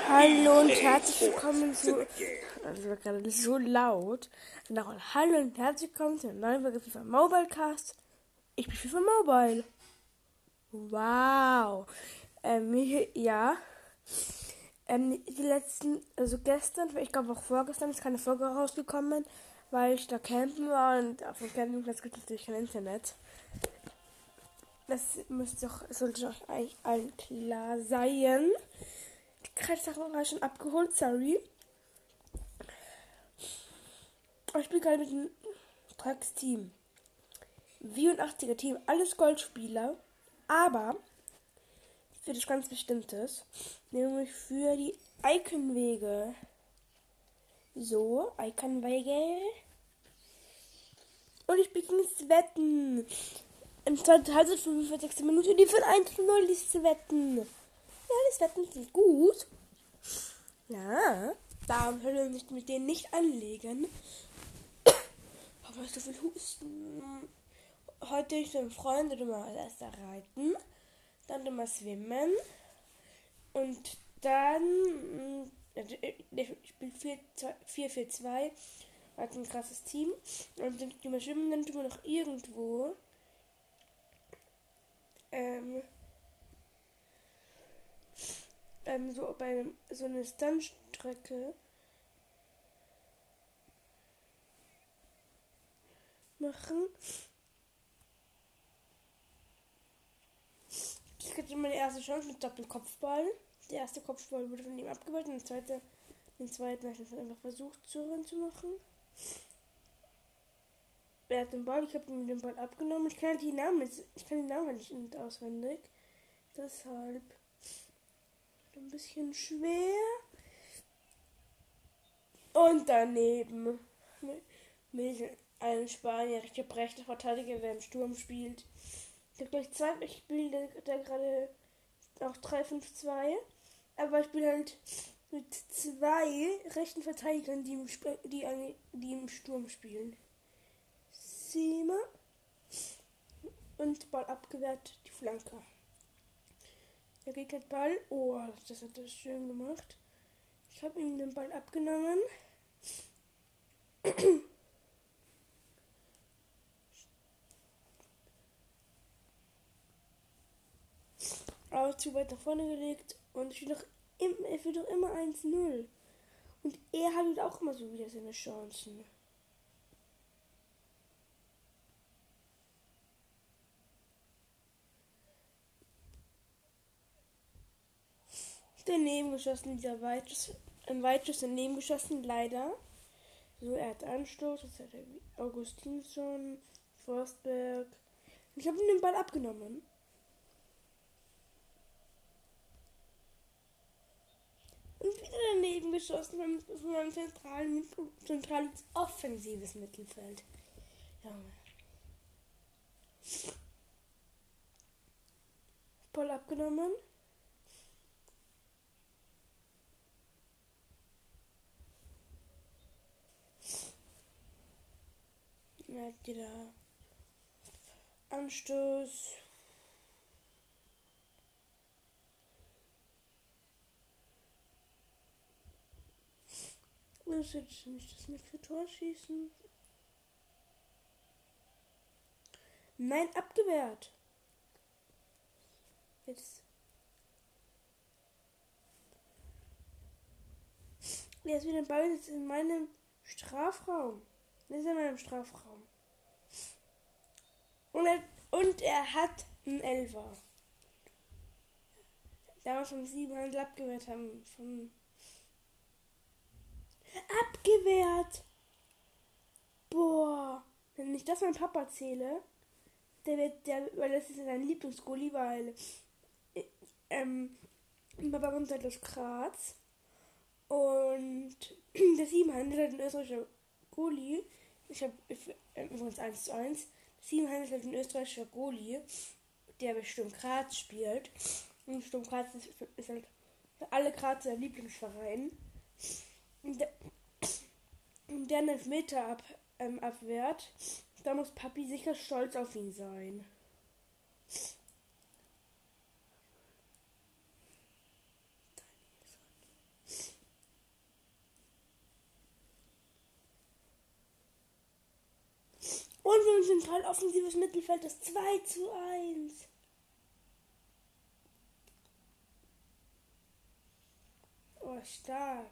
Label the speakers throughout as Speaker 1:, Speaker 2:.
Speaker 1: Hallo und herzlich willkommen zu. Das war gerade so laut. Hallo und herzlich willkommen zu einer neuen Folge FIFA Mobile Cast. Ich bin FIFA Mobile. Wow. Ja. Die letzten, also gestern, ich glaube auch vorgestern, ist keine Folge rausgekommen, weil ich da campen war und auf dem Campingplatz gibt es natürlich kein Internet. Das sollte doch eigentlich allen klar sein. Die Kreissachen war schon abgeholt, sorry. Ich spiele gerade mit dem Drecksteam. 84er Team, alles Goldspieler, aber für das ganz Bestimmtes, nämlich für die Iconwege. So, Iconwege. Und ich spiele gegen Wetten. Im zweiten Halbzeit 45. Minute, die von 1:0 ist zu wetten. Ja, das Wetten ist gut. Ja, darum können wir mich mit denen nicht anlegen. Aber ich so viel Husten. Heute ich mit einem Freund immer als erster reiten, dann immer schwimmen und dann ich spiele 4-4-2, also ein krasses Team, und dann immer schwimmen, dann tun wir noch irgendwo so bei so eine Stuntstrecke machen. Ich hatte meine erste Chance mit Doppelkopfball. Der erste Kopfball wurde von ihm abgewehrt und den zweiten habe ich dann einfach versucht zu machen. Er hat den Ball, ich habe ihm den Ball abgenommen. Ich kann die Namen nicht auswendig. Deshalb ein bisschen schwer. Und daneben mit einem Spanier, richtiger rechter Verteidiger, der im Sturm spielt. Ich habe gleich zwei, ich spiele da gerade auch 3-5-2, aber ich spiele halt mit zwei rechten Verteidigern, die im Sturm spielen. Sima und Ball abgewehrt, die Flanke. Der Gegner hat Ball, oh, das hat er schön gemacht. Ich habe ihm den Ball abgenommen. Aber zu weit nach vorne gelegt und es wird doch immer 1-0. Und er hat halt auch immer so wieder seine Chancen. Daneben geschossen, ein weiteres daneben geschossen, leider. So, er hat Anstoß, jetzt hat er Augustinsson, Forsberg. Und ich habe ihm den Ball abgenommen. Und wieder daneben geschossen von einem zentrales offensives Mittelfeld. Ja. Ball abgenommen. Er hat wieder Anstoß. Das ist jetzt nicht das nächste Tor schießen. Nein, abgewehrt. Jetzt. Jetzt wieder ein Ball jetzt in meinem Strafraum. Das ist in meinem Strafraum. Und er hat einen Elfer. Da wir vom 7 abgewehrt haben. Abgewehrt! Boah. Wenn ich das meinem Papa erzähle, weil das ist sein Lieblingsgoalie, weil Papa kommt halt aus Graz. Und der 7 handelt halt ein österreichischer Goalie. Ich habe übrigens 1:1. 7 handelt halt ein österreichischer Goalie, der bei Sturm Graz spielt. Und Sturm Graz ist halt für alle Grazer Lieblingsverein. Und der einen Elfmeter abwehrt, da muss Papi sicher stolz auf ihn sein. zentral offensives Mittelfeld, das 2:1. Oh, stark.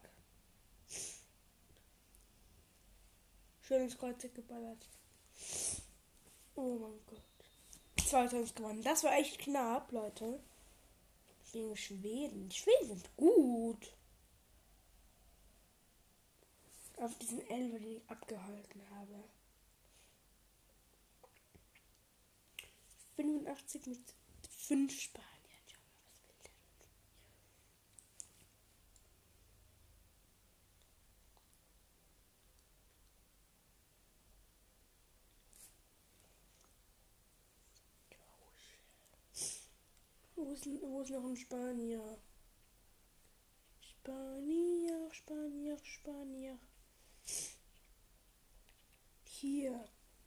Speaker 1: Schönes Kreuz geballert. Oh mein Gott. 2:1 gewonnen. Das war echt knapp, Leute. Gegen Schweden. Die Schweden sind gut. Auf diesen Elfer, den ich abgehalten habe. 85 mit 5 Spaniern. Wo ist noch ein Spanier? Spanier. Hier.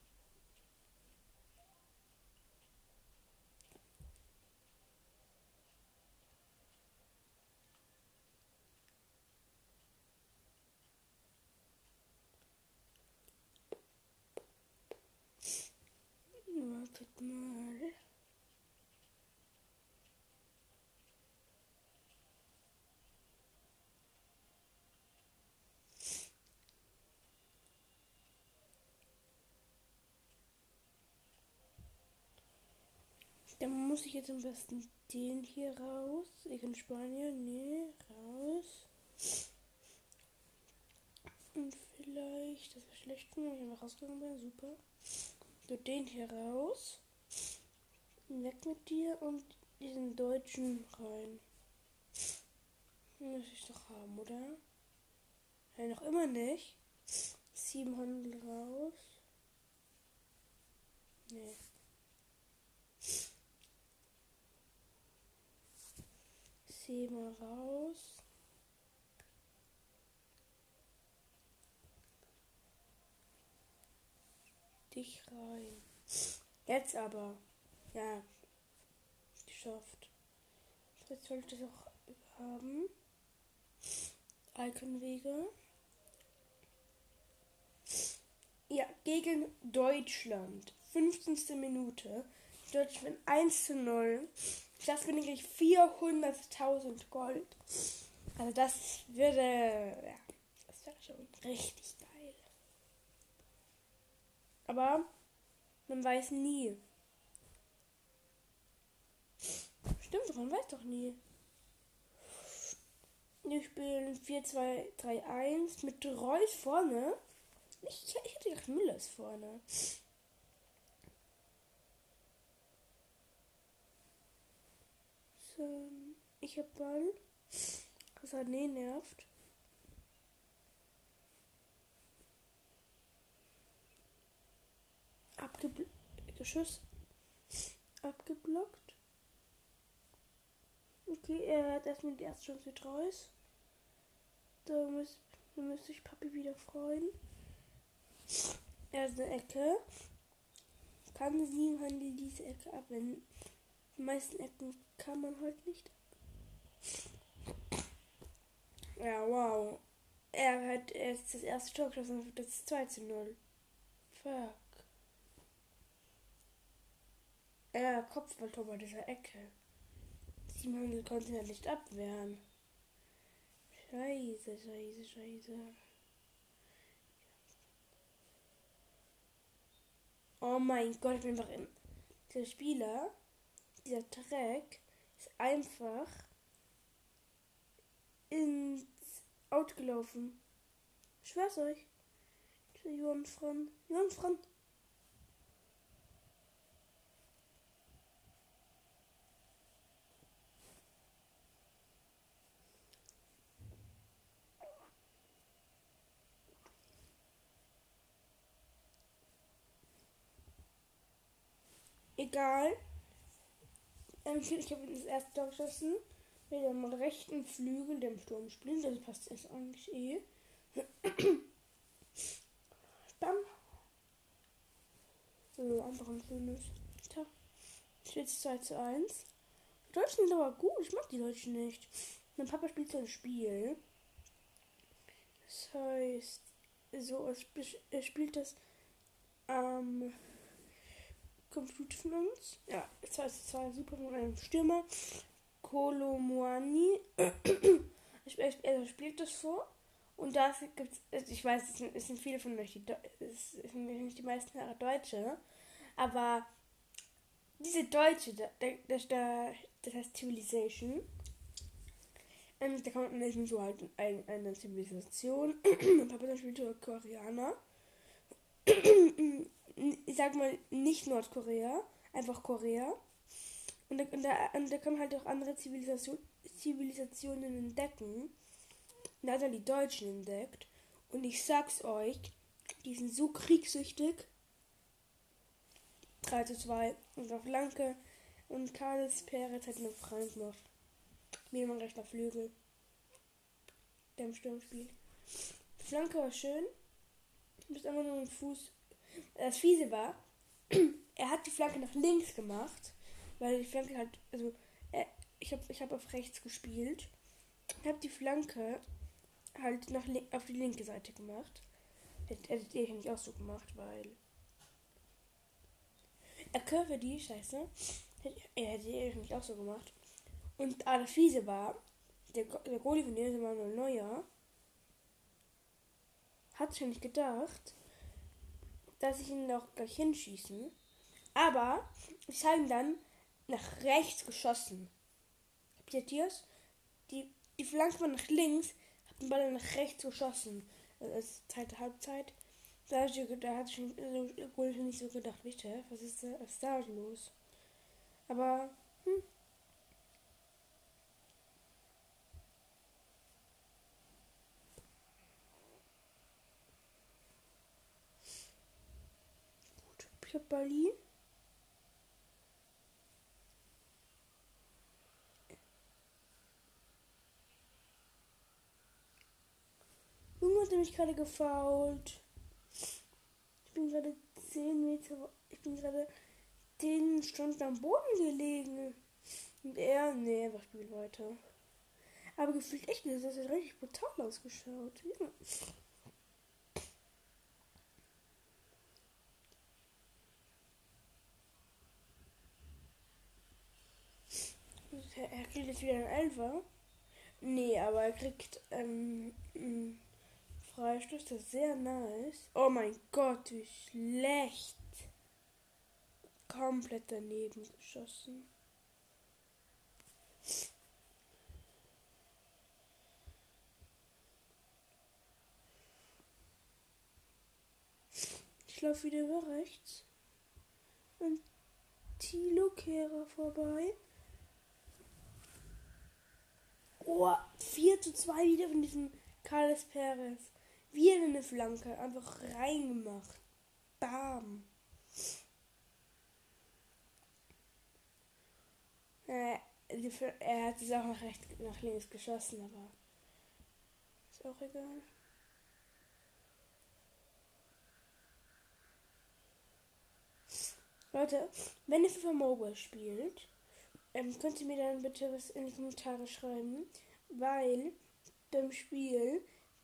Speaker 1: Wartet mal. Dann muss ich jetzt am besten den hier raus. Ich in Spanien, nee, raus. Und vielleicht, das war schlecht, wenn ich einfach rausgegangen bin, super. So, den hier raus. Weg mit dir und diesen Deutschen rein. Muss ich doch haben, oder? Ja, noch immer nicht. 700 raus. Nee. Mal raus. Dich rein. Jetzt aber. Ja. Geschafft. Jetzt sollte ich das auch haben. Iconwege. Ja, gegen Deutschland. 15. Minute. Deutschland 1:0. Das bin ich 400.000 Gold. Also das würde, ja, das wäre schon richtig geil. Aber man weiß nie. Stimmt, man weiß doch nie. Wir spielen 4-2-3-1 mit Reus vorne. Ich hätte gedacht, Müller ist vorne. So, ich hab Ball. Sané nervt. Geschoss. Abgeblockt. Okay, er hat erstmal die erste Chance mit Reus. Da müsste ich Papi wieder freuen. Er ist eine Ecke. Kann Siebenhandel diese Ecke abwenden? Die meisten Ecken kann man halt nicht. Ja, wow. Er hat erst das erste Tor geschossen und das 2:0. Fuck. Er Kopfballtor bei dieser Ecke. Siebenhandel konnte ja nicht abwehren. Scheiße. Oh mein Gott, ich bin einfach in. Der Spieler, dieser Track, ist einfach ins Out gelaufen. Ich schwör's euch. Der Johann Fran. Egal. Ich habe das erste Tor geschossen. Mit dem rechten Flügel, dem Sturm spielen. Das passt jetzt eigentlich eh. Bam. So, einfach ein schönes Tor. Steht 2:1. Die Deutschen sind aber gut. Ich mag die Deutschen nicht. Mein Papa spielt so ein Spiel. Das heißt, so, er spielt das Computer von uns. Ja, zwei Super und einem Stürmer. Kolomuani. Er spielt das vor. Und da gibt es, ich weiß, es sind viele von euch, es sind nicht die meisten Deutsche, aber diese Deutsche, das heißt Civilization, da kommt man nicht so halt eine Zivilisation. Papa spielt Koreaner. Ich sag mal nicht Nordkorea, einfach Korea. Und da kann man halt auch andere Zivilisationen entdecken. Und da hat er die Deutschen entdeckt. Und ich sag's euch, die sind so kriegssüchtig. 3:2. Und auf Flanke. Und Carlos Perez hat einen Freund gemacht. Mir immer rechter Flügel. Der im Sturm spielt. Die Flanke war schön. Du bist einfach nur ein Fuß. Das Fiese war, er hat die Flanke nach links gemacht. Weil die Flanke halt, also, ich hab auf rechts gespielt. Ich habe die Flanke halt auf die linke Seite gemacht. Hättet ihr nicht auch so gemacht, weil er curve die Scheiße. Hätte ihr nicht auch so gemacht. Und das Fiese war, der Goalie von dem Manuel Neuer hat schon nicht gedacht, dass ich ihn auch gleich hinschießen. Aber ich habe ihn dann nach rechts geschossen. Habt ihr das? Die Flanke war nach links, hab den Ball nach rechts geschossen. Das zweite Halbzeit. Da hat schon nicht so gedacht, was ist da los? Aber, gut. Ich hab Berlin. Junge hat mich gerade gefoult. Ich bin gerade 10 Stunden am Boden gelegen. Und er spielt weiter. Aber gefühlt echt, das hat richtig brutal ausgeschaut. Ja. Er kriegt jetzt wieder einen Elfer. Nee, aber er kriegt Freistoß, das ist sehr nice. Oh mein Gott, wie schlecht. Komplett daneben geschossen. Ich laufe wieder über rechts. Und Thilo Kehrer vorbei. Oh, 4:2 wieder von diesem Carlos Perez. Wieder eine Flanke. Einfach reingemacht. Bam. Er hat es auch nach links geschossen, aber ist auch egal. Leute, wenn ihr FIFA Mobile spielt, könnt ihr mir dann bitte was in die Kommentare schreiben, weil beim Spiel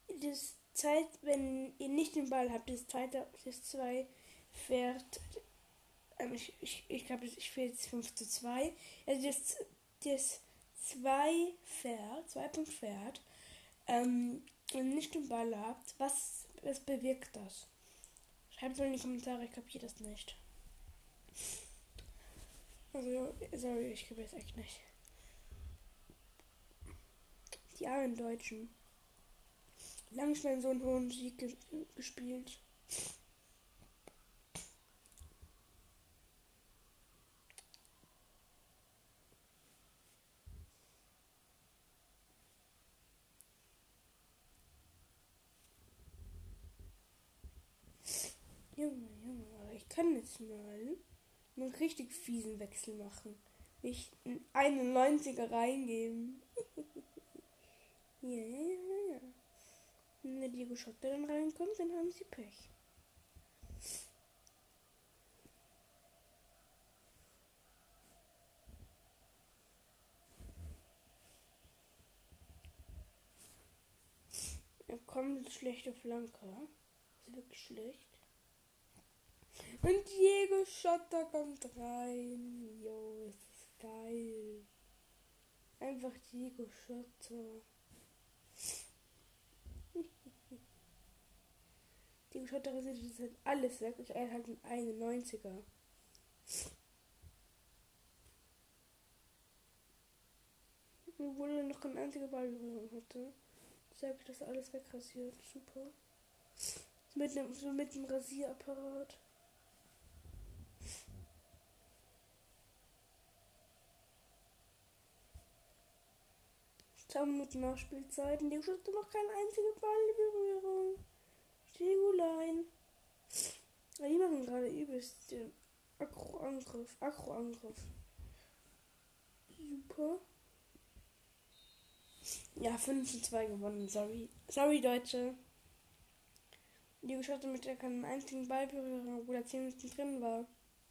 Speaker 1: wenn ihr nicht den Ball habt, das 2 fährt, ich glaube, ich fährt jetzt 5:2, also das 2 fährt, und nicht den Ball habt, was bewirkt das? Schreibt es mal in die Kommentare, ich kapiere das nicht. Also, sorry, ich kapiere es echt nicht. Die armen Deutschen. Lange schon so einen hohen Sieg gespielt. Junge, aber ich kann jetzt mal einen richtig fiesen Wechsel machen. Nicht einen 91er reingeben. Ja. Wenn der Diego Schotter dann reinkommt, dann haben sie Pech. Er kommt schlechte Flanke. Das ist wirklich schlecht. Und Diego Schotter kommt rein. Jo, ist das geil. Einfach Diego Schotter. Diego Schotter ist halt alles weg. Er ist halt ein 91er. Obwohl er noch kein einziger Ballberührung hatte. Deshalb habe ich das alles wegrasiert. Super. So mit dem Rasierapparat. 2 Minuten Nachspielzeit. Diego hatte noch keine einzige Ballberührung. Diegolein. Die machen gerade übelst den Akro-Angriff. Super. Ja, 5:2 gewonnen. Sorry, Deutsche. Diego Schotter mit der keinen einzigen Ballberührung, obwohl er 10 Minuten drin war.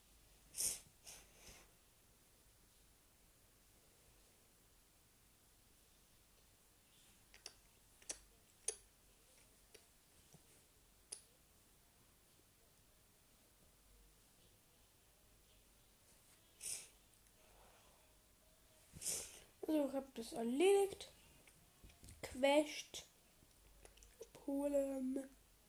Speaker 1: Also, ich habe das erledigt. Quest. Polen.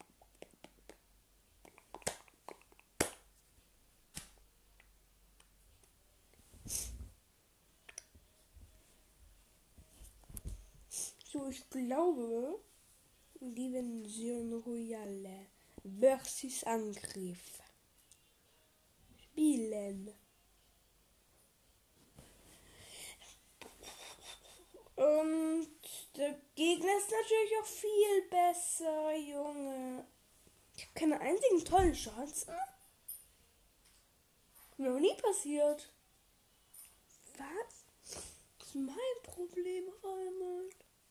Speaker 1: So, ich glaube, Division Royale versus Angriff. Spielen. Und der Gegner ist natürlich auch viel besser, Junge. Ich habe keine einzigen tollen Chancen. Noch nie passiert. Was? Das ist mein Problem auf einmal.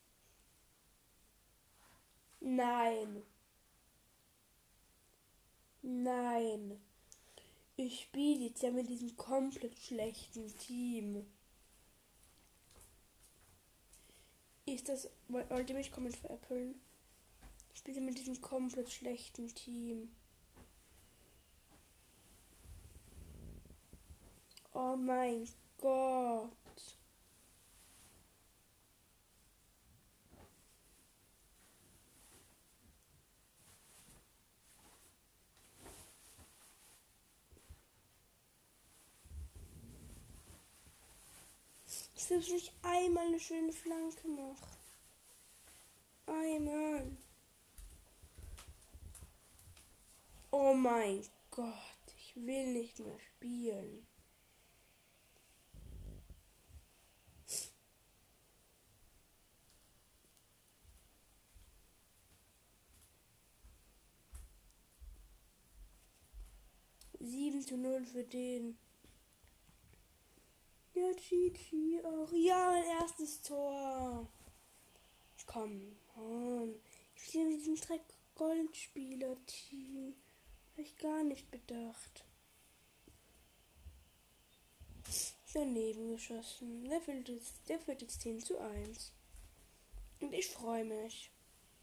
Speaker 1: Nein. Ich spiele jetzt ja mit diesem komplett schlechten Team. Wollt ihr mich komplett veräppeln? Ich spiele mit diesem komplett schlechten Team. Oh mein Gott. Dass ich nicht einmal eine schöne Flanke mache. Einmal. Oh mein Gott. Ich will nicht mehr spielen. Sieben zu 0 für den. Ja, GG auch. Ja, mein erstes Tor. Komm on. Ich spiele mit diesem Dreck Goldspieler-Team. Habe ich gar nicht bedacht. Daneben geschossen. Der führt jetzt 10 zu 1. Und ich freue mich.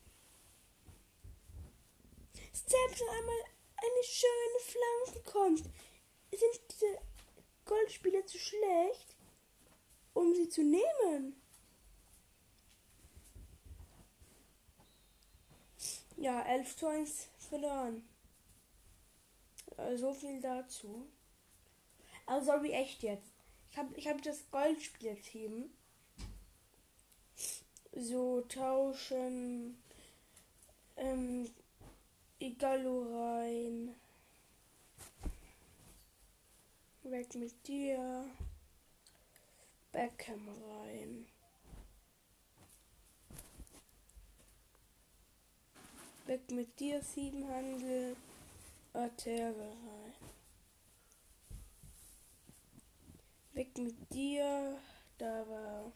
Speaker 1: Selbst wenn einmal eine schöne Flanke kommt, sind diese Goldspieler zu schlecht, um sie zu nehmen. Ja, 11 zu 1 verloren. So viel dazu. Aber sorry, echt jetzt. Ich hab das Goldspielerteam. So tauschen. Igalo rein. Weg mit dir. Beckham rein. Weg mit dir, Siebenhandel. Artere rein. Weg mit dir. Da war.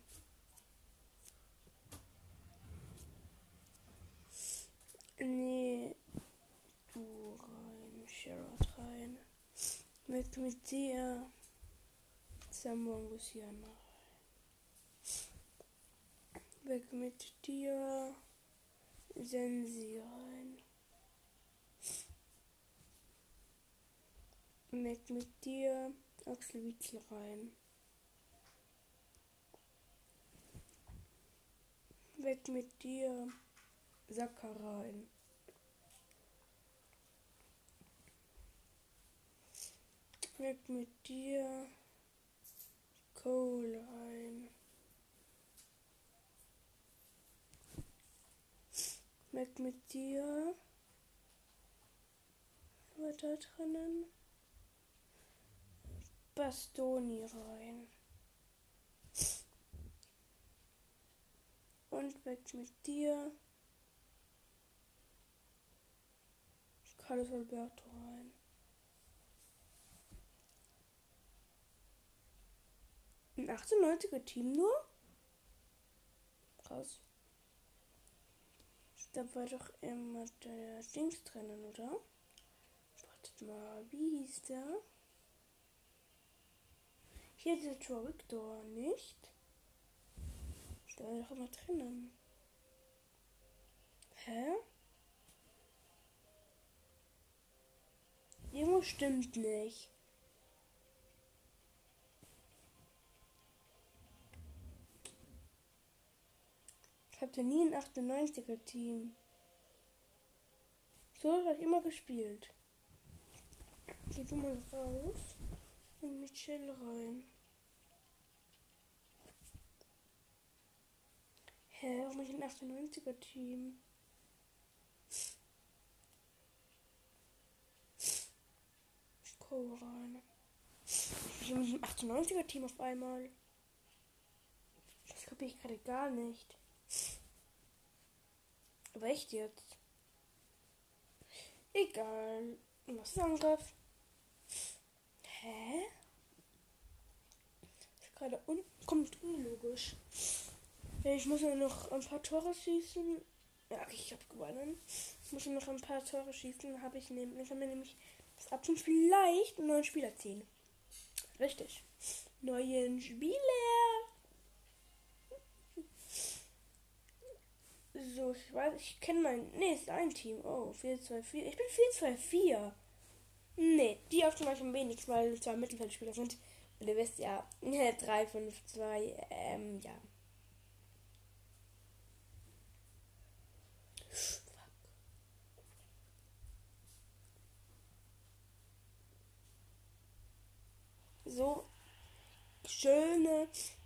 Speaker 1: Nee. Du rein. Sherrod rein. Weg mit dir. Samuangusiana rein. Weg mit dir. Sensi rein. Weg mit dir, Axel Witsel rein. Weg mit dir, Sacker rein. Weg mit dir, Cole rein. Weg mit dir. Was da drinnen? Bastoni rein. Und weg mit dir. Carlos Alberto rein. Ein 98er Team nur? Krass. Da war doch immer der Dings drinnen, oder? Wartet mal, wie hieß der? Hier ist der Tor Victor, nicht? Der war doch immer drinnen. Hä? Irgendwo stimmt nicht. Ich hatte nie ein 98er Team. So habe ich immer gespielt. Geh du mal raus und Michelle rein. Hä, warum nicht ein 98er Team? Ich komme rein. Ich bin mit dem 98er Team auf einmal. Das kapiere ich gerade gar nicht. Aber echt jetzt? Egal. Was ist Angriff? Hä? Das ist gerade kommt unlogisch. Ich muss ja noch ein paar Tore schießen. Ja, ich habe gewonnen. Ich muss ja noch ein paar Tore schießen. Dann kann mir nämlich das ab und vielleicht einen neuen Spieler ziehen. Richtig. Neuen Spieler. So, ich weiß, ich kenne mein. Nee, ist ein Team. Oh, 4-2-4. Ich bin 4-2-4. Nee, die auf zum am wenigsten, weil zwei Mittelfeldspieler sind. Und ihr wisst ja, 3-5-2, ja. So schöne,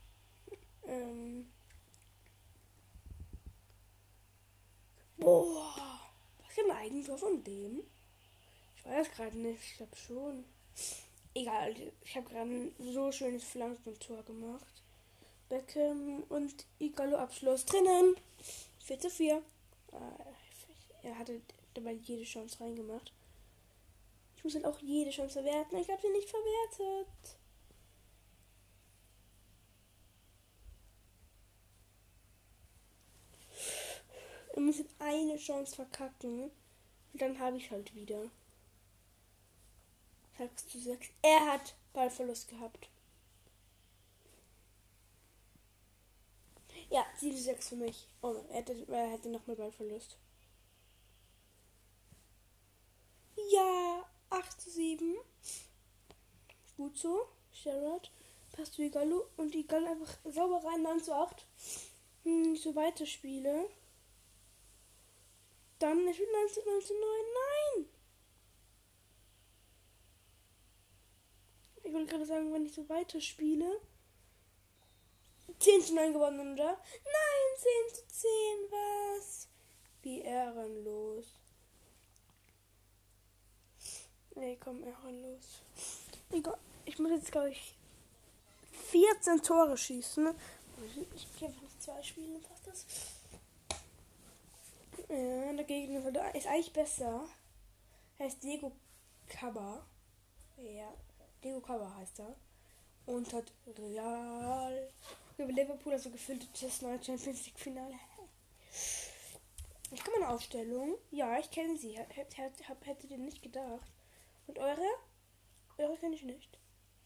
Speaker 1: boah, was ist ein Eigentor von dem? Ich weiß gerade nicht, ich glaube schon. Egal, ich habe gerade ein so schönes Flankentor gemacht. Beckham und Igalo Abschluss drinnen. 4-4. Er hatte dabei jede Chance reingemacht. Ich muss halt auch jede Chance verwerten. Ich habe sie nicht verwertet. Ich muss jetzt eine Chance verkacken. Und dann habe ich halt wieder. 6-6. Er hat Ballverlust gehabt. Ja, 7-6 für mich. Oh, er hätte nochmal Ballverlust. Ja, 8-7. Gut so. Sherrod. Passt zu Igalo. Und Igalo einfach sauber rein. 9-8. So weiterspiele. Dann, ich bin 19-9. Nein! Ich wollte gerade sagen, wenn ich so weiterspiele. 10-9 gewonnen, oder? Nein, 10-10, was? Wie ehrenlos. Nee, komm, ehrenlos. Egal, ich muss jetzt, glaube ich, 14 Tore schießen. Ich gehe einfach noch 2 Spiele, passt das? Ja, der Gegner ist eigentlich besser. Heißt Diego Cabba. Ja, Diego Cabba heißt er. Und hat Real. Über Liverpool, also gefülltes neue Champions League Finale. Ich kann meine Aufstellung. Ja, ich kenne sie. Hätte den nicht gedacht. Und eure? Eure kenne ich nicht.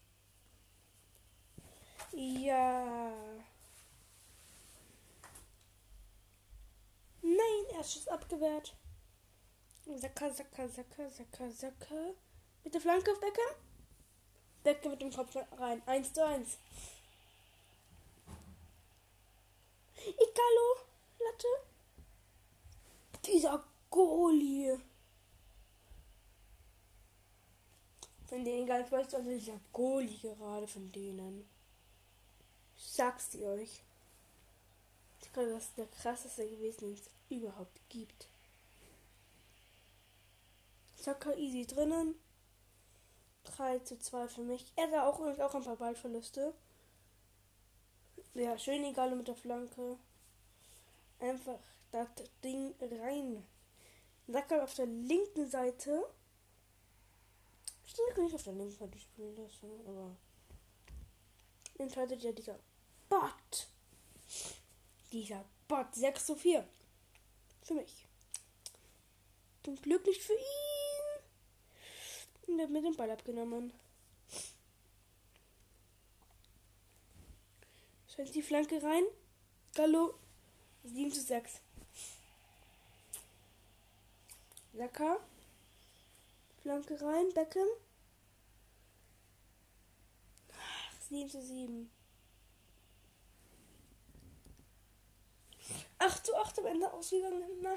Speaker 1: Ja. Nein, Erstschuss abgewehrt. Sacker. Mit der Flanke auf Beckham. Decke mit dem Kopf rein. 1:1. Igalo. Latte. Dieser Goalie. Von denen gar nicht weißt, also dieser Goalie gerade von denen. Ich sag's dir euch. Ich glaube, das ist der krasseste gewesen, den es überhaupt gibt. Saka easy drinnen. 3:2 für mich. Er hat auch ein paar Ballverluste. Ja, schön egal mit der Flanke. Einfach das Ding rein. Saka auf der linken Seite. Ich kann nicht auf der linken Seite spielen lassen, aber entscheidet ja dieser Bot. Dieser Bot. 6:4. Für mich. Zum Glück nicht für ihn. Und er hat mir den Ball abgenommen. Scheint die Flanke rein. Gallo. 7:6. Saka. Flanke rein. Beckham. 7:7. 8:8 am Ende ausgegangen. Nein.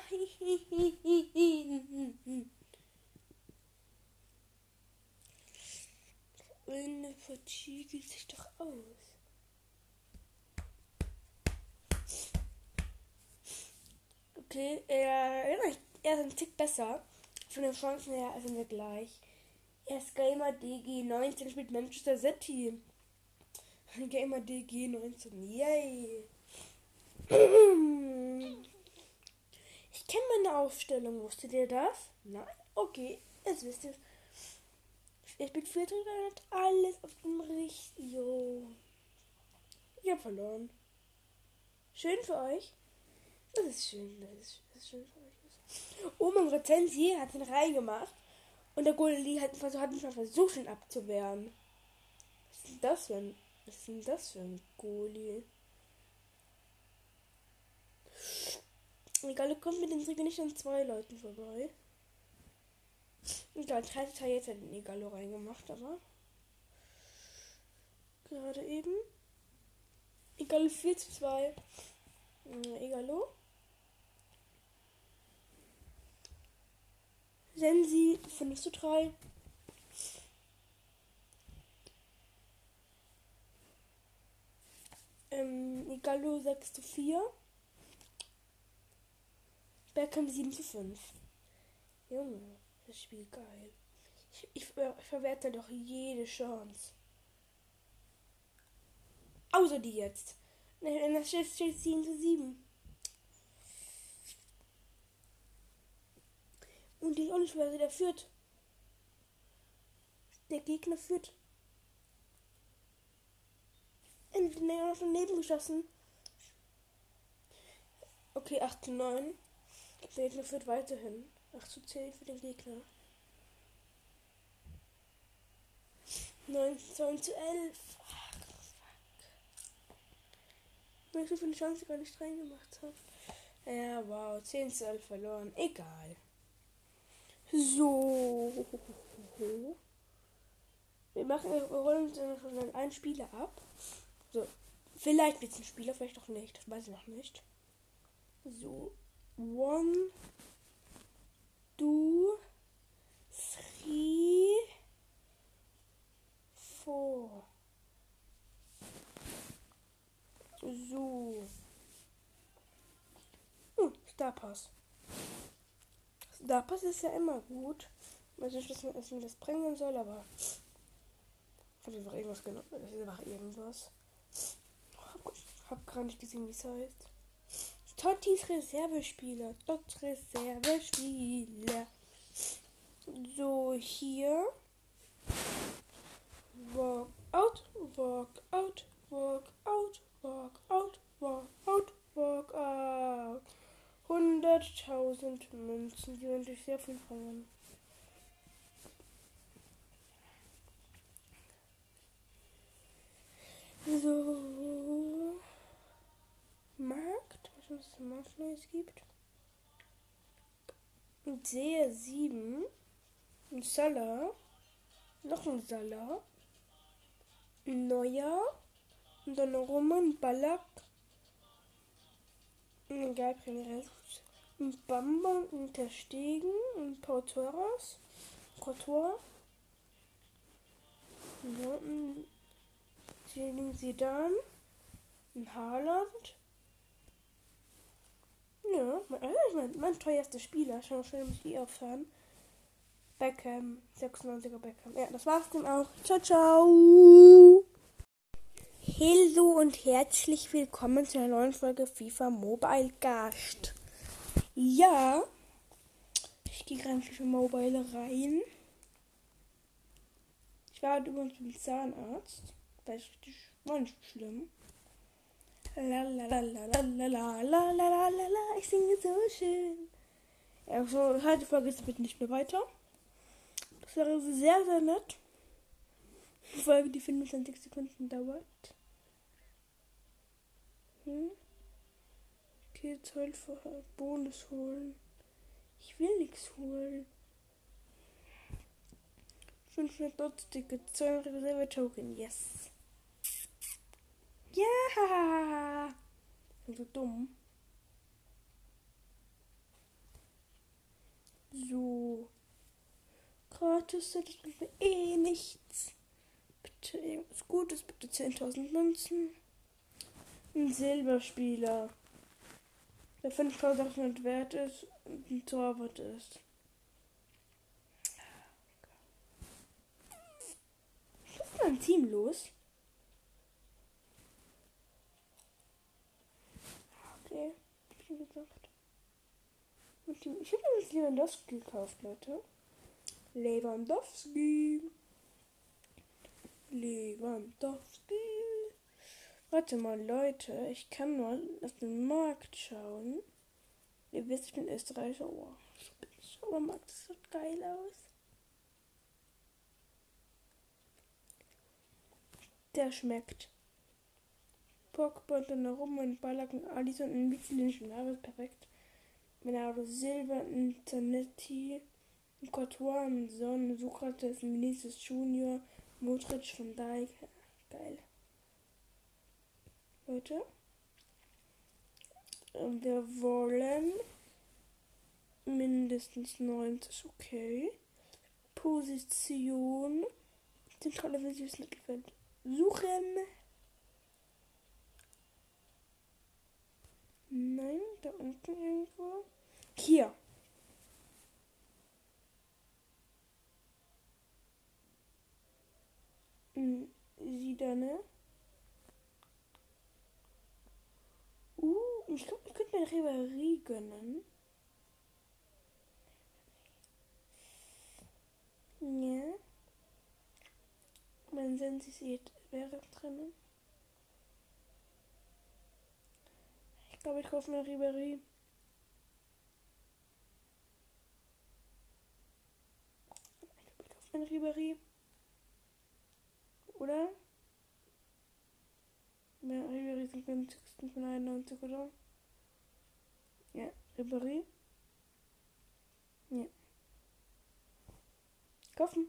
Speaker 1: Eine Partie geht sich doch aus. Okay, er ist ein Tick besser. Von den Chancen her sind wir gleich. Er ist Gamer DG19, spielt Manchester City. Gamer DG19, yay. Ich kenne meine Aufstellung, wusstet ihr das? Nein? Okay, jetzt wisst ihr. Er spielt 4 Tore und alles auf dem Jo. Ich hab verloren. Schön für euch. Das ist schön, das ist schön für euch. Oh, mein Rezensi hat ihn reingemacht. Und der Goalie hat nicht mal versucht, ihn abzuwehren. Was ist denn das für ein Goalie? Egal, kommt mit dem Trigger nicht an 2 Leuten vorbei. Egal, 3. Teil jetzt hat den Egalo reingemacht, aber gerade eben. Egalo 4:2. Egalo. Sensi 5:3. Egalo 6:4. Beckham 7:5. Junge, das Spiel geil. Ich verwerte doch jede Chance. Außer die jetzt. In der steht 7:7. Und die ist auch nicht mehr, der führt. Der Gegner führt. Noch daneben geschossen. Okay, 8:9. Der Gegner führt weiterhin. 8:10 für den Gegner. 9:11. Ach, fuck. Weil ich so viele Chancen gar nicht reingemacht habe. Ja, wow. 10:11 verloren. Egal. So. Wir holen uns schon einen Spieler ab. So. Vielleicht wird es ein Spieler, vielleicht auch nicht. Das weiß ich noch nicht. So. 1, 2, 3, 4. So. Starpass. Starpass ist ja immer gut. Ich weiß nicht, was mir das bringen soll, aber ich habe einfach irgendwas genommen. Das ist einfach irgendwas. Hab gar nicht gesehen, wie es heißt. Tottis Reservespieler. Reservespieler. So, hier. Walk out, walk out, walk out, walk out, walk out, walk out. 100.000 Münzen, die werden sich sehr viel freuen. So. Markt, was es im Markt Neues gibt. Und sehe 7. Ein Salah. Noch ein Salah. Neuer, und dann Roman, Ballack, und Gabriel, und Bamba, und Ter Stegen, und Pau Torres, Courtois, und Zidane, und Haaland. Ja, mein teuerster Spieler. Schon schön, muss ich die aufhören. Beckham, 96er Beckham. Ja, das war's dann auch. Ciao, ciao. Hallo und herzlich willkommen zu einer neuen Folge FIFA Mobile Gast. Ja, ich gehe gerade in FIFA Mobile rein. Ich war halt übrigens beim Zahnarzt. Das ist richtig, war nicht schlimm. Ich singe so schön. Ja, so, heute Folge ist bitte nicht mehr weiter. Das wäre sehr, sehr nett. Die Folge, die 25 Sekunden dauert. Okay, jetzt halt vorher Bonus holen. Ich will nichts holen. 500 Dot-Ticket, 200 Reserve-Token, yes. Ja! Ich bin so dumm. So. Gratis, das bringt mir eh nichts. Bitte irgendwas Gutes, bitte 10.000 Münzen. Ein Silberspieler, der 5.800 wert ist und ein Torwart ist. Was ist mein Team los? Okay, hab ich schon gesagt. Ich habe mir jetzt Lewandowski gekauft, Leute. Lewandowski. Warte mal, Leute. Ich kann mal auf den Markt schauen. Ihr wisst, ich bin Österreicher. Oh, aber der Markt sieht geil aus. Der schmeckt. Pogba und dann rum und Ballack und Alisson und Mittelischen Jahres perfekt. Bernardo Silva und Zanetti, Courtois und Son, Sokrates, Vinicius Junior, Modric von Dijk. Geil. Leute. Wir wollen mindestens 90, okay. Position. Zentrale offensives Mittelfeld. Suchen. Nein, da unten irgendwo. Hier. Zidane. Ich glaube, ich könnte mir Ribéry gönnen. Ja. Mein Sensi wäre drinnen. Ich glaube, ich kaufe mir Ribéry. Ich kaufe mir Ribéry. Oder? Ja, Ribéry ist am günstigsten von 91, oder? Ja, Ribéry. Ja. Kaufen.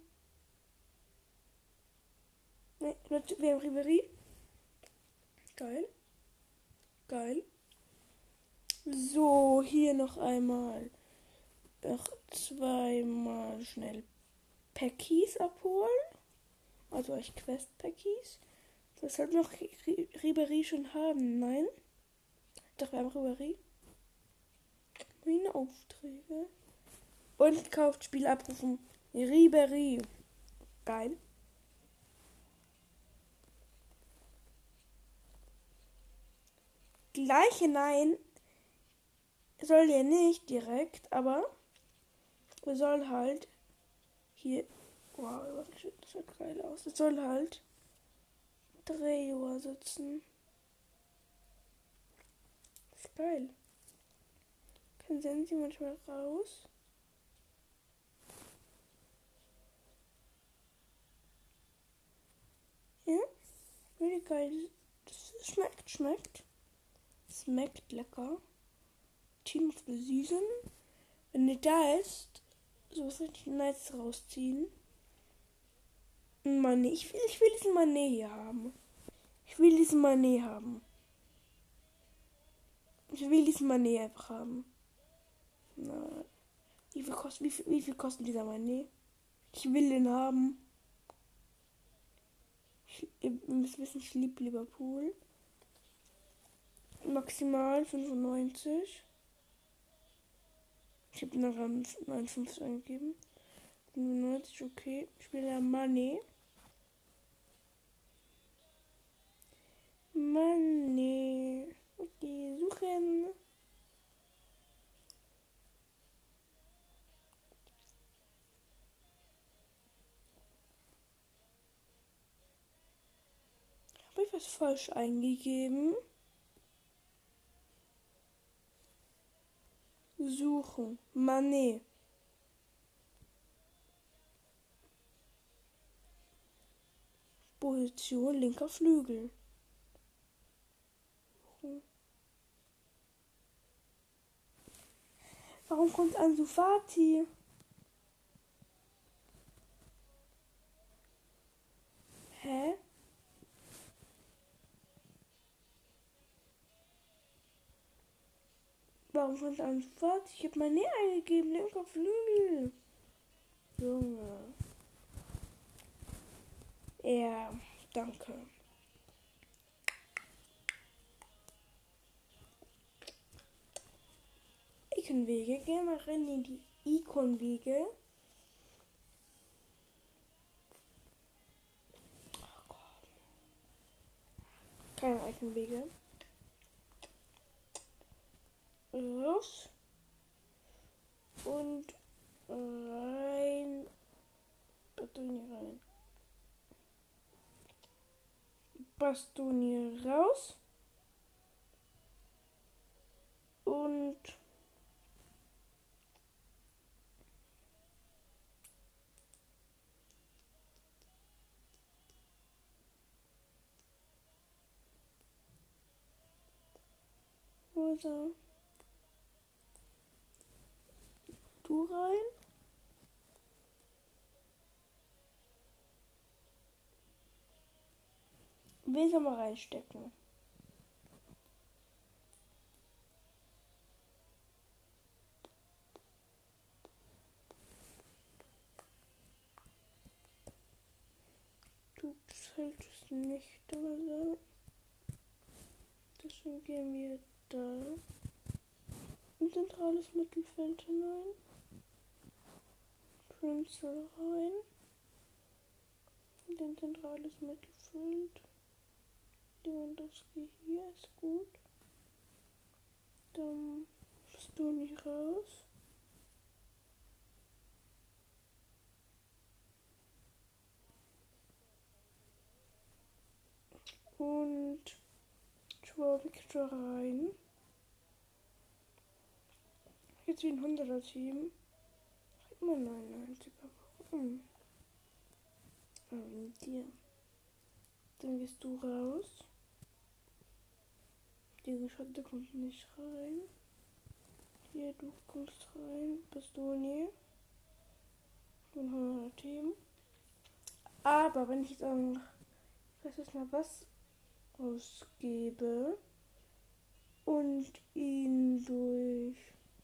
Speaker 1: Ne, wir haben Ribéry. Geil. Geil. So, hier noch einmal. Noch zweimal schnell Packies abholen. Also euch Quest-Packies. Das sollte noch Ribéry schon haben. Nein? Doch, wir haben Ribéry. Meine Aufträge. Und kauft Spiel abrufen. Ribéry. Geil. Gleich hinein soll ja nicht direkt, aber wir sollen halt hier. Wow, das sieht geil aus. Es soll halt 3 Uhr sitzen. Das ist geil. Dann senden sie manchmal raus. Ja, really geil. Das schmeckt. Schmeckt lecker. Team of the Season. Wenn ihr da ist, so was richtig nice rausziehen. Mané. Ich will diesen Mané hier haben. Ich will diesen Mané haben. Ich will diesen Mané einfach haben. Na, wie viel kostet dieser Mané? Ich will den haben. Ihr müsst wissen, ich liebe Liverpool. Maximal 95. Ich habe noch 59 eingegeben. 95, okay. Ich will ja Money. Money. Okay, suchen. Habe ich was falsch eingegeben? Suchen. Money. Position linker Flügel. Warum kommt Ansu Fati? Hä? Warum kommt Ansu Fati? Ich habe Mané eingegeben, linker Flügel. Junge. Ja, danke. Ikonwege. Gehen wir rein in die Ikonwege. Oh Gott. Keine Ikonwege. Raus. Und rein. Bastoni rein. Bastoni raus. Und Rosa. Du rein. Wen soll man reinstecken? Du solltest nicht da sein. Deswegen gehen wir da. Ein zentrales Mittelfeld hinein. Prinzel rein. Und ein zentrales Mittelfeld. Lewandowski hier ist gut. Dann bist du nicht raus. Und Joao Victor rein. Jetzt wie ein 100er-Team. Immer 99er. Warum? Wegen dir. Dann gehst du raus. Die Geschotte kommt nicht rein. Hier, du kommst rein. Bastoni. Ein 100er-Team. Aber wenn ich jetzt auch noch, ich weiß jetzt mal was ausgebe und ihn durch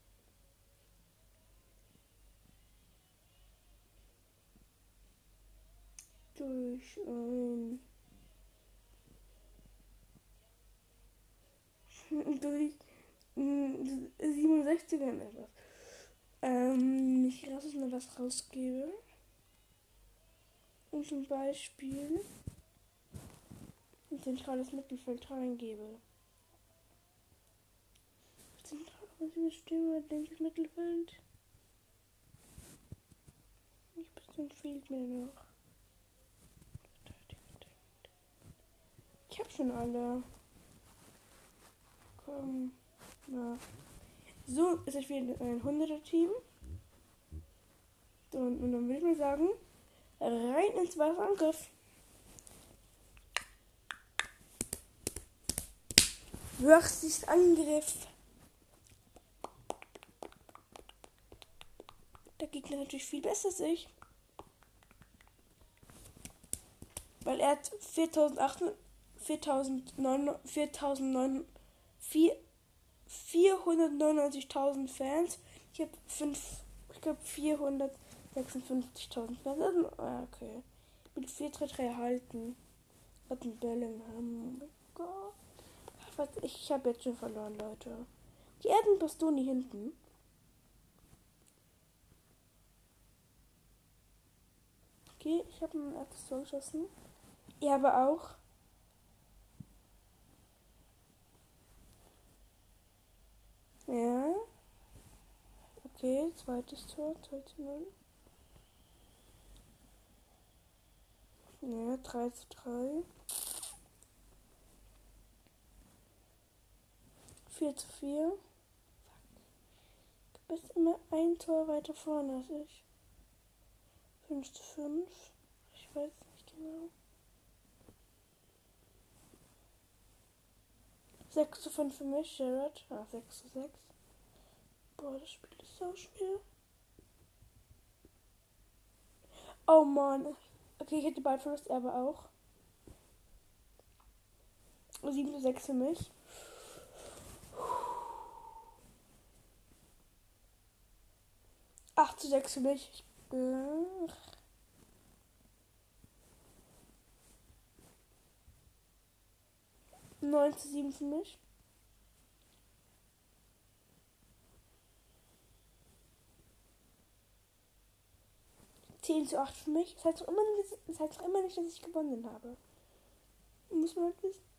Speaker 1: ein durch 67er etwas. Ich lasse mal was rausgebe und zum Beispiel ein zentrales Mittelfeld reingebe. Zentrales Stimme, linkes Mittelfeld. Nicht bisschen fehlt mir noch. Ich hab schon alle. Komm. Na. So ist es wieder ein 100er-Team. Und dann würde ich mal sagen, rein ins Angriff. Wörtlich Angriff. Der Gegner natürlich viel besser als ich. Weil er hat 499.000 Fans. Ich habe 456.000 Fans. Okay. Mit 4-3 erhalten. Hat ein Bellingham. Oh mein Gott. Ich habe jetzt schon verloren, Leute. Die Erden Bastoni hinten. Okay, ich habe ein erstes Tor geschossen. Ihr aber auch. Ja. Okay, zweites Tor, 2-0. Ja, 3-3. 4-4. Du bist immer ein Tor weiter vorne als ich. 5-5. Ich weiß nicht genau. 6-5 für mich, Gerard. 6-6. Boah, das Spiel ist so schwer. Oh Mann. Okay, ich hätte bald Verlust, er aber auch. 7-6 für mich. 8-6 für mich. 9-7 für mich. 10-8 für mich. Das heißt doch immer nicht, dass ich gewonnen habe. Muss man halt wissen.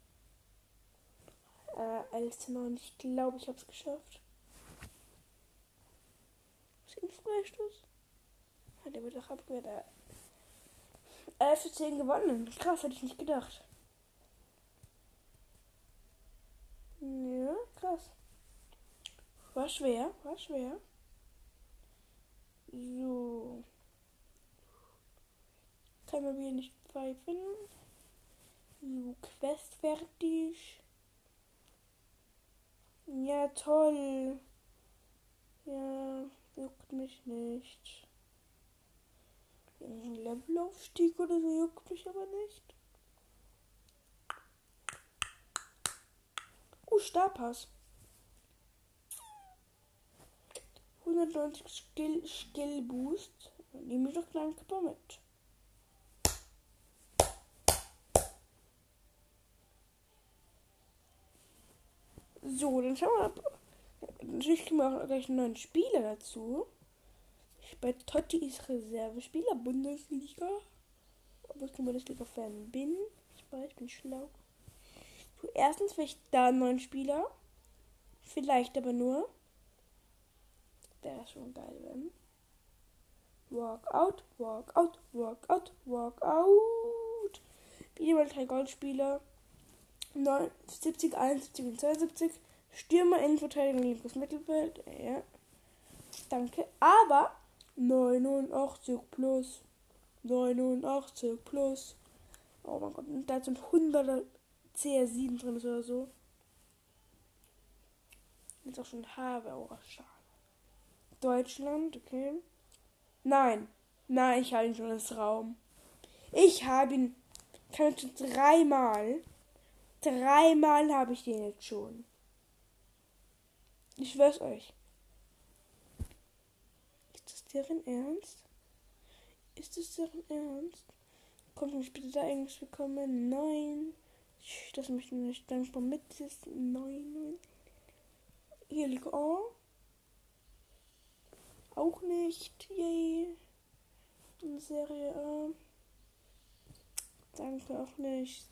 Speaker 1: 11-9. Ich glaube, ich habe es geschafft. Was ist ein Freistoß? Der wird doch abgewehrt. 11-10 gewonnen. Krass, hätte ich nicht gedacht. Ja, krass. War schwer. So. Kann man wieder nicht pfeifen. So, Quest fertig. Ja, toll. Ja, juckt mich nicht. Ein Levelaufstieg oder so juckt mich aber nicht. Starpass. 190 Skill Boost. Nehme ich doch gleich mit. So, dann schauen wir mal. Natürlich kriegen wir auch gleich einen neuen Spieler dazu. Bei Totti ist Reservespieler, Bundesliga. Obwohl ich kein Bundesliga-Fan bin. Ich weiß, ich bin schlau. So, erstens vielleicht da einen neuen Spieler. Vielleicht aber nur. Wäre schon geil, wenn. Walkout. Wieder mal 3 Goldspieler. 70, 71 und 72. Stürmer, Innenverteidigung, linkes Mittelfeld. Ja. Danke. Aber 89 plus. Oh mein Gott. Und da sind 100er CR7 drin oder so. Jetzt auch schon habe. Oh, schade. Deutschland, okay. Nein, ich habe ihn schon als Raum. Ich habe ihn. Kann ich schon 3-mal. 3-mal habe ich den jetzt schon. Ich schwör's euch. Ist das deren Ernst? Kommt mich bitte da irgendwas bekommen? Nein. Das möchte ich nicht dankbar mit. Nein. Hier liegt auch nicht. Yay. In Serie A. Danke, auch nicht.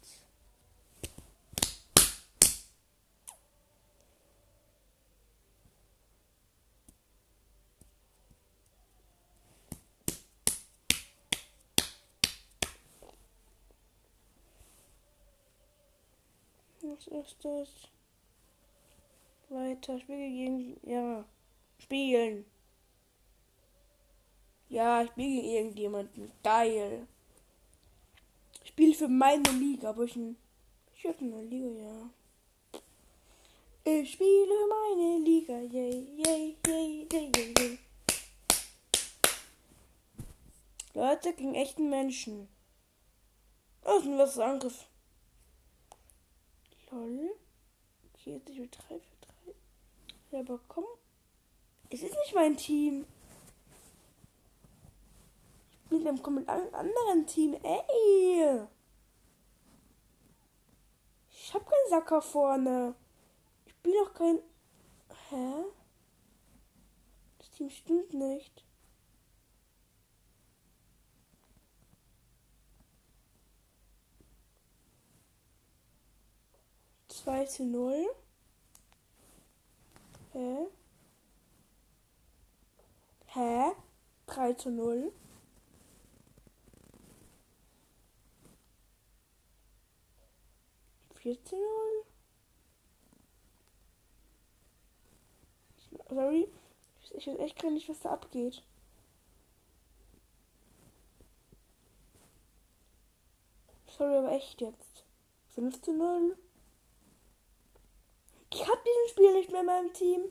Speaker 1: Was ist das? Weiter. Spielen. Ja, ich spiele gegen irgendjemanden. Geil. Ich spiele für meine Liga, aber ich habe eine Liga, ja. Ich spiele meine Liga. Yay. Leute, gegen echten Menschen. Oh, was ist Angriff? Lol. Okay, jetzt ich mit 3 für 3. Ja, aber komm. Es ist nicht mein Team. Ich bin mit einem komplett anderen Team. Ey. Ich hab keinen Sacker vorne. Ich bin doch kein... Hä? Das Team stimmt nicht. Zwei zu 0. Hä? Hä? 3 zu 0. Vier zu 0. Sorry. Ich weiß echt gar nicht, was da abgeht. Sorry, aber echt jetzt. 5 zu 0. Ich hab diesen Spiel nicht mehr in meinem Team.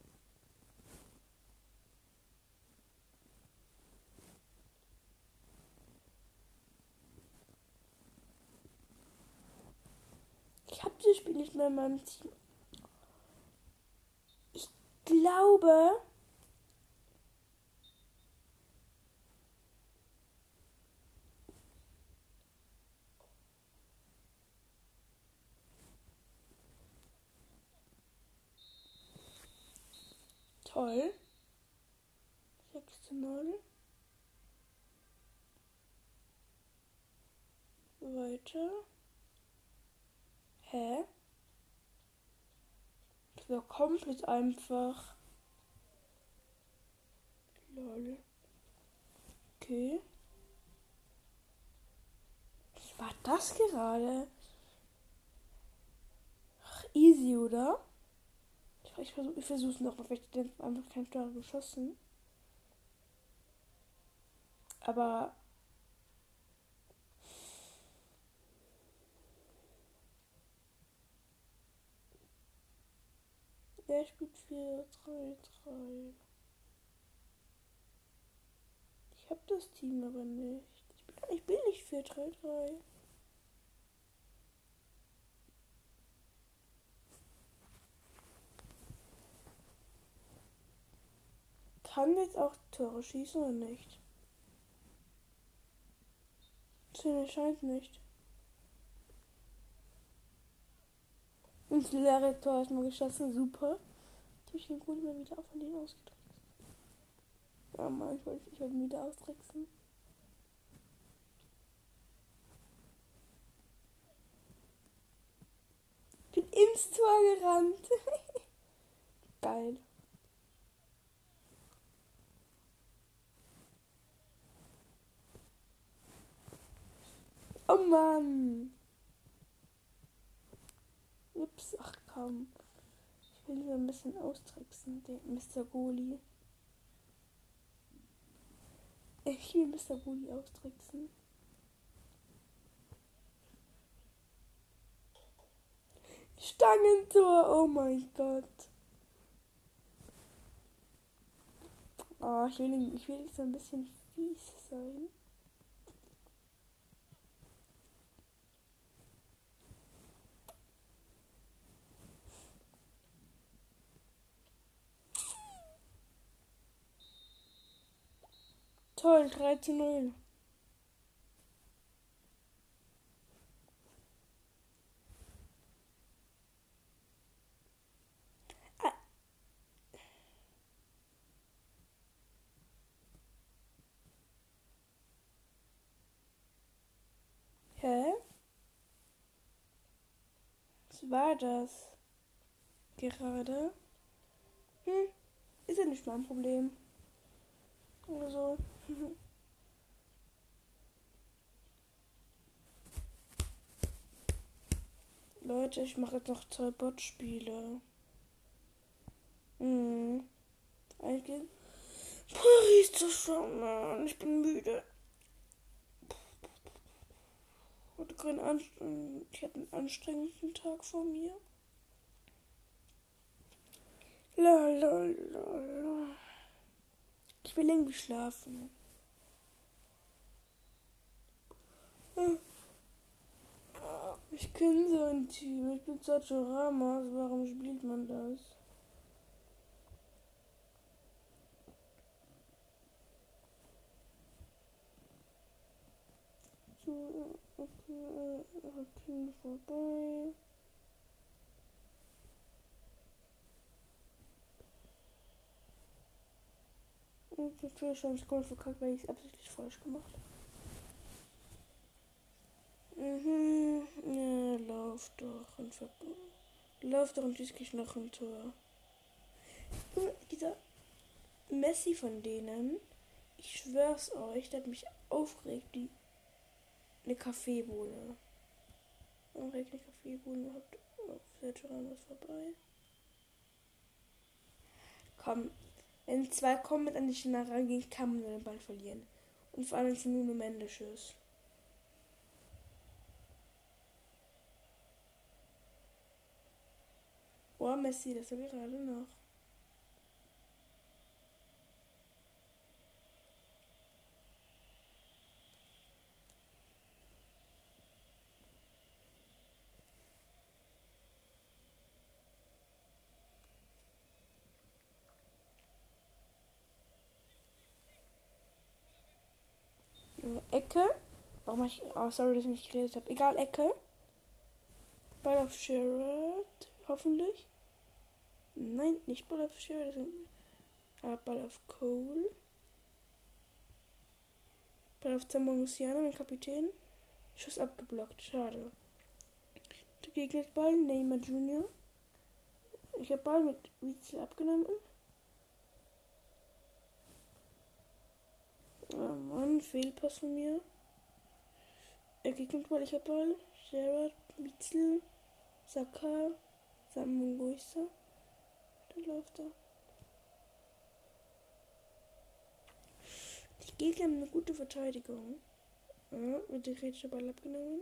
Speaker 1: Ich hab dieses Spiel nicht mehr in meinem Team. Ich glaube... Toll. 6 zu 0. Weiter. Hä? Das war komplett einfach. Lol. Okay. Was war das gerade? Ach, easy, oder? Ich versuch's noch mal. Vielleicht einfach kein Tor geschossen. Aber... Er spielt 4-3-3. Ich hab das Team aber nicht. Ich bin nicht 4-3-3. Kann jetzt auch Tore schießen oder nicht? Das scheint nicht. Und das leere Tor erstmal geschossen, super. Jetzt habe ich den Goal immer wieder von denen ausgedrückt. Ja, Mann, ich wollte ihn wieder austricksen. Ich bin ins Tor gerannt. Geil. Oh Mann. Ups, ach komm. Ich will nur ein bisschen austricksen, den Mr. Goalie. Ich will Mr. Goalie austricksen. Stangentor, oh mein Gott. Oh, ich will nicht so ein bisschen fies sein. Toll, 3 zu 0. Ah. Hä? Was war das? Gerade? Ist ja nicht mein Problem. Also. Leute, ich mache jetzt noch 2 Bot-Spiele. Eigentlich. Paris zu schauen, Mann. Ich bin müde. Ich hatte einen anstrengenden Tag vor mir. Lalalala. Ich will irgendwie schlafen. Ich kenne so ein Team. Ich bin Sergio Ramos. Warum spielt man das? So, okay, Hakim vorbei. Und ich habe schon das Goal verkackt, weil ich es absichtlich falsch gemacht habe. Ja, lauf doch und schieß ich noch ein Tor. Dieser Messi von denen, ich schwör's euch, der hat mich aufgeregt, wie eine Kaffeebohne. Eine Kaffeebohne hat auf Sergio Ramos vorbei. Komm, wenn zwei kommen mit an die Schnarre rangehen, kann man den Ball verlieren. Und vor allem von Nuno Mendes Schuss. Oh, Messi, das war gerade noch. Ecke. Warum mach ich. Oh, sorry, dass ich nicht geredet habe. Egal, Ecke. Ball auf Sherrod. Hoffentlich. Nein, nicht Ball auf Sherrod. Ball auf Cole. Ball auf Zambo Musiano, mein Kapitän. Schuss abgeblockt. Schade. Der Gegner Ball. Neymar Junior. Ich habe Ball mit Witzel abgenommen. Oh Mann, Fehlpass von mir. Gegnerball, ich habe Ball. Gerard, Witzel, Saka, Samunguisa. Der läuft da. Die Gegner haben eine gute Verteidigung. Ja, wird der Rätsel Ball abgenommen.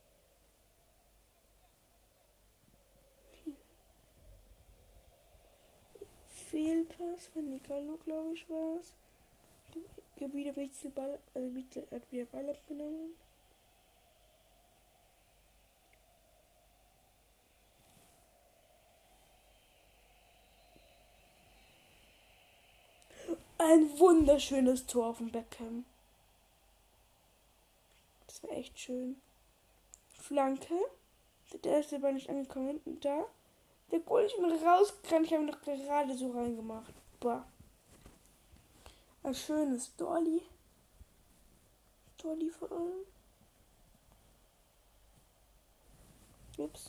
Speaker 1: Fehlpass von Nicolo, glaube ich, war es. Wieder Witzel Ball, also Witzel hat wieder Ball abgenommen. Ein wunderschönes Tor von Beckham. Das war echt schön. Flanke. Der erste Ball nicht angekommen. Und da. Der Goal ist schon rausgerannt. Ich habe ihn doch gerade so reingemacht. Boah. Ein schönes Dolly. Dolly vor allem. Ups.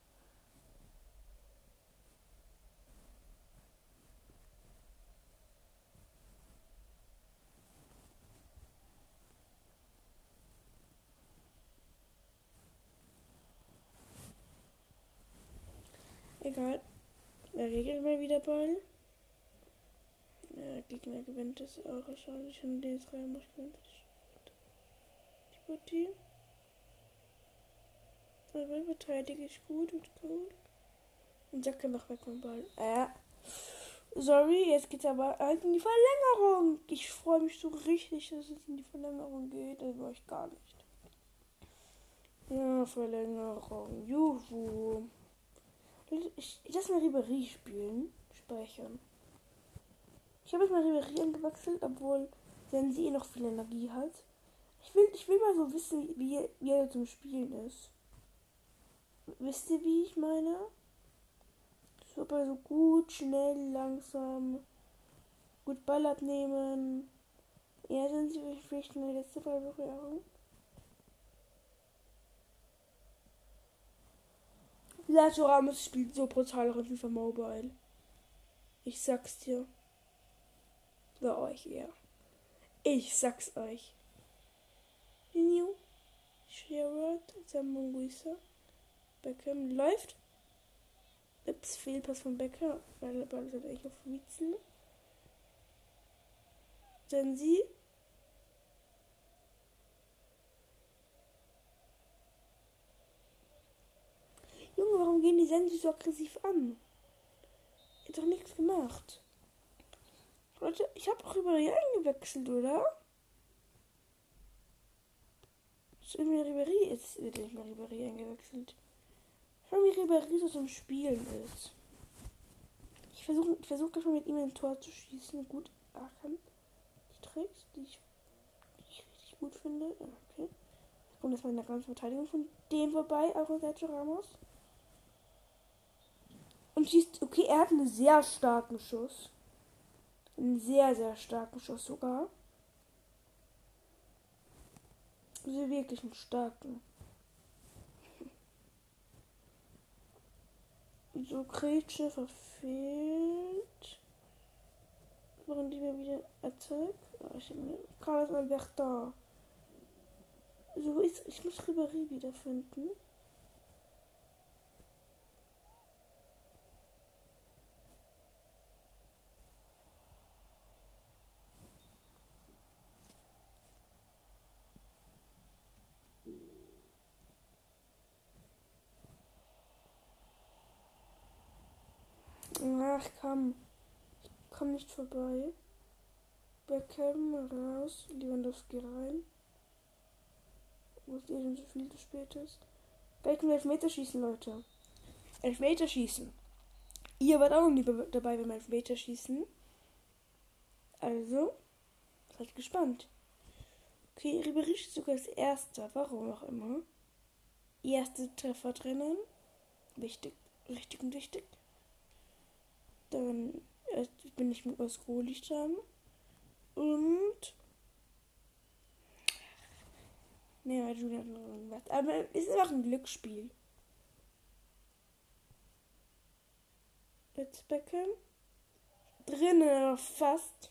Speaker 1: Egal. Er regelt mal wieder Ball. Der Gegner gewinnt es auch wahrscheinlich. Und den Real gewinnt die Partie. Aber verteidige ich gut und cool. Und Saka macht weg vom Ball. Sorry, jetzt geht's aber halt in die Verlängerung. Ich freue mich so richtig, dass es in die Verlängerung geht. Das war ich gar nicht. Ja, Verlängerung. Juhu. Ich lass mal Ribéry speichern. Ich habe jetzt mal Ribéry angewechselt, obwohl Sensi noch viel Energie hat. Ich will mal so wissen, wie er zum Spielen ist. Wisst ihr, wie ich meine? Super, so gut, schnell, langsam, gut Ball abnehmen. Ja, Sensi vielleicht eine letzte Ballberührung. Sergio Ramos spielt so brutal auch in FIFA Mobile. Ich sag's dir. Bei euch eher. Ich sag's euch. New. Sherrod, Samunguisa. Beckham läuft. Ups, Fehlpass von Becker. Weil der Ball ist halt eigentlich auf Witzel. Sensi. Junge, warum gehen die Sensi so aggressiv an? Ich hab doch nichts gemacht. Leute, ich habe auch Ribéry eingewechselt, oder? Irgendwie Ribéry wird nicht mehr Ribéry eingewechselt. Schau, wie Ribéry so zum Spielen ist. Ich versuche gleich mal mit ihm ein Tor zu schießen. Gut, Aachen. Die Tricks, die ich richtig gut finde. Okay. Kommt jetzt mal in der ganzen Verteidigung von dem vorbei, auch Sergio Ramos. Und schießt, okay, er hat einen sehr starken Schuss. Einen sehr, sehr starken Schuss sogar. Also wirklich einen starken. So, Kretsche verfehlt. Machen die mir wieder Attack. Carlos Alberto. So ist. Ich muss Ribéry wiederfinden. Ach komm. Ich komm nicht vorbei. Beckham raus. Lewandowski rein. Wo es schon so viel zu spät ist. Gleich können wir Elfmeterschießen, Leute. Elfmeterschießen. Ihr wart auch nie dabei beim Elfmeterschießen. Also, seid gespannt. Okay, Ribéry ist sogar als Erster. Warum auch immer. Erste Treffer drinnen. Wichtig. Richtig und wichtig. Dann bin ich mit Oscoli dran. Und. Ne, weil Julian hat noch irgendwas. Aber es ist einfach ein Glücksspiel. Jetzt Beckham. Drinnen noch fast.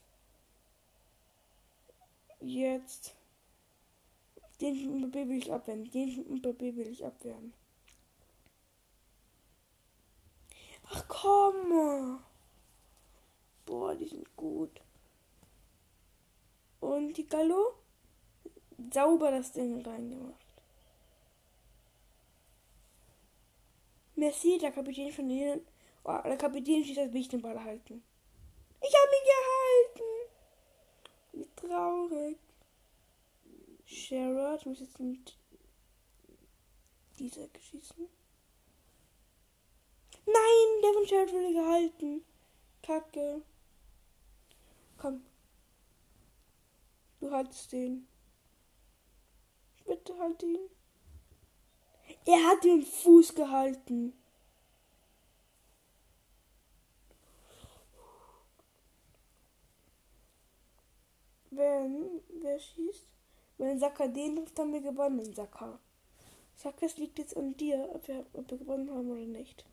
Speaker 1: Jetzt. Den Mbappé will ich abwehren. Ach komm. Boah, die sind gut. Und die Gallo. Sauber das Ding reingemacht. Merci, der Kapitän von denen. Oh, der Kapitän steht, als will ich den Ball halten. Ich habe ihn gehalten. Wie traurig. Sherrod muss jetzt mit dieser schießen. Nein, der von Sherrod wurde gehalten. Kacke. Komm. Du haltest den. Bitte halt ihn. Er hat den Fuß gehalten. Wer schießt? Wenn Saka den trifft, haben wir gewonnen, Saka. Saka, es liegt jetzt an dir, ob wir gewonnen haben oder nicht.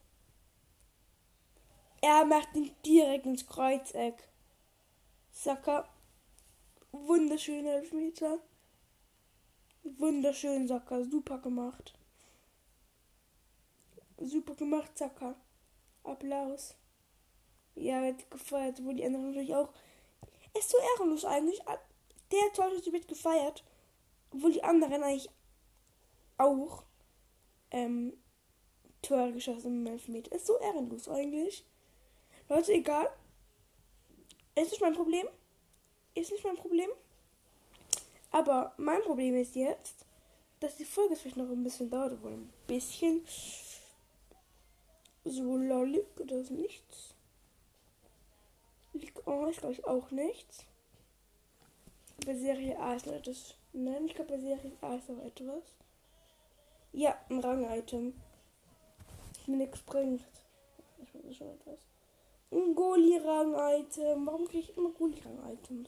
Speaker 1: Er macht ihn direkt ins Kreuzeck. Saka. Wunderschöner Elfmeter. Wunderschön, Saka. Super gemacht. Super gemacht, Saka. Applaus. Ja, wird gefeiert, wo die anderen natürlich auch. Ist so ehrenlos eigentlich. Der Torschütze wird gefeiert, obwohl die anderen eigentlich auch Tore geschossen im Elfmeter. Ist so ehrenlos eigentlich. Leute, egal. Ist nicht mein Problem. Aber mein Problem ist jetzt, dass die Folge vielleicht noch ein bisschen dauert, obwohl ein bisschen so lollig oder ist nichts. Ligue 1 glaube ich auch nichts. Bei Serie A ist noch etwas. Nein, ich glaube bei Serie A ist noch etwas. Ja, ein Rang-Item. Mir nichts bringt. Ich weiß schon etwas. Ein Goli-Rang-Item. Warum kriege ich immer Goli-Rang-Items?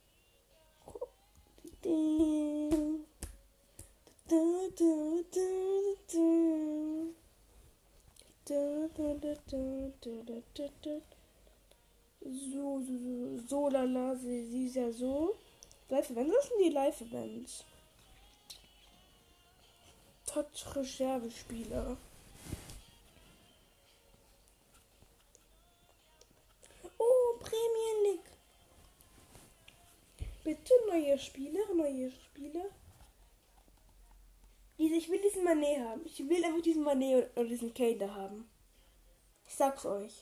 Speaker 1: So, lala, sie ist ja so. Live-Events, was sind die Live-Events? Touch-Reserve-Spieler. Oh, Premier League. Bitte neue Spieler. Ich will diesen Mané haben. Ich will einfach diesen Mané oder diesen Kane da haben. Ich sag's euch.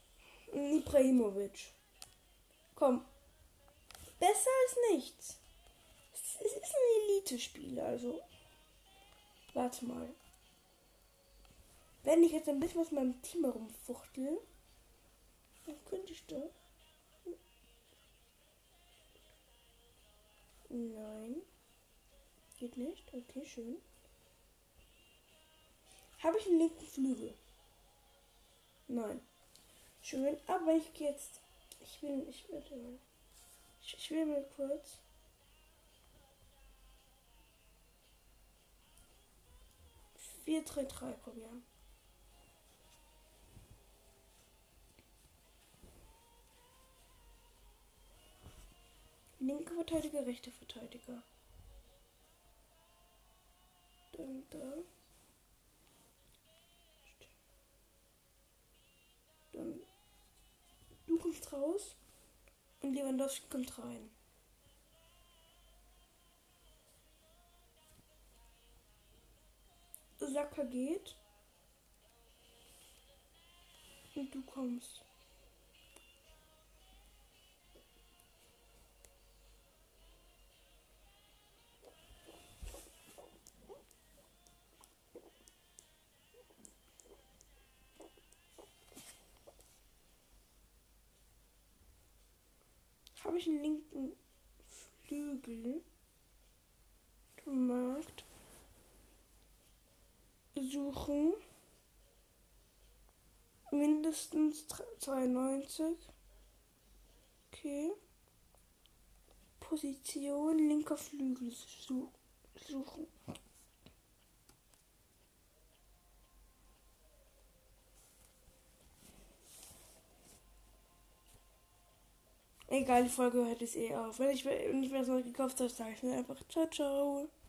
Speaker 1: Ibrahimovic. Komm. Besser als nichts. es ist ein Elite-Spiel, also. Warte mal. Wenn ich jetzt ein bisschen aus meinem Team herumfuchtel, dann könnte ich doch. Nein. Geht nicht. Okay, schön. Habe ich einen linken Flügel? Nein. Schön, aber ich gehe jetzt. Ich will mir kurz. Wir 4-3-3 probieren. Linke Verteidiger, rechte Verteidiger. Dann da. Dann du kommst raus und Lewandowski kommt rein. Saka geht und du kommst. Habe ich einen linken Flügel gemacht? Suchen. Mindestens 92. Okay. Position, linker Flügel suchen. Egal, die Folge hört es eh auf. Wenn ich mir das noch gekauft habe, sage ich mir einfach ciao, ciao.